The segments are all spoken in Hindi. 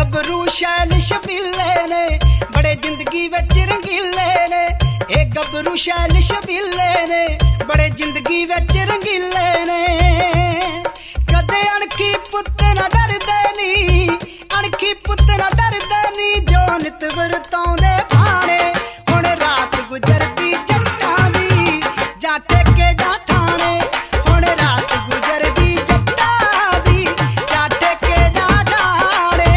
गबरू शैल शबीले ने बड़े जिंदगी विच रंगीले ने। ए गबरू शैल शबीले ने बड़े जिंदगी विच रंगीले ने। कदे अणखी पुत्त ना डरदे नी, अणखी पुत्त ना डरदे नी, जो नित वरताउंदे भाणे। हुण रात गुजरदी जट्टां दी जा टेके जा ठाणे। हुण रात गुजरदी जट्टां दी जा टेके जा ठाणे।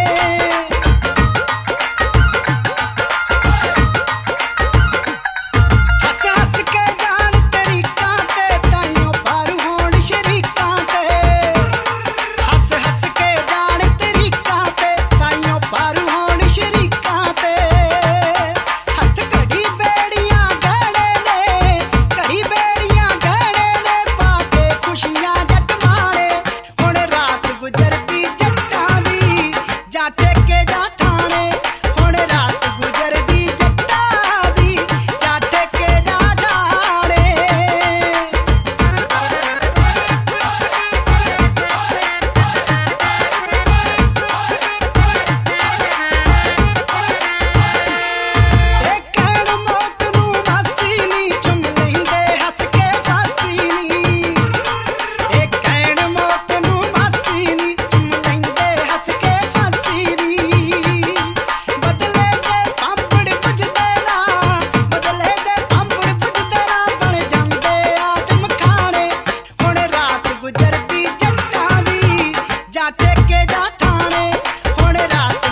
हस हस के जान तरीकां ते ताइयों पार होण शरीकां ते। हस हस के जान तरीकां ते ताइयों पार होण शरीकां ते। हथ घड़ी बेड़ियां गहणे ने, घड़ी बेड़ियां गहणे ने, पाके खुशियां जट माणे। हुण रात गुजरदी जट्टां दी जा टेके जा ठाणे। हुण रात गुजरदी जट्टां दी जा टेके जा ठाणे। ए कहण मौत नूं मासी नी, चुम लैंदे हस के फासी नी। ए कहण मौत नूं मासी नी, चुम लैंदे हस के फासी नी। बदले दे पांपड़ पुजदे ना, बदले दे पांपड़ पुजदे ना, बण जांदे आदम खाणे। हुण रात गुजरदी जट्टां दी जा टेके जा ठाणे। हुण रात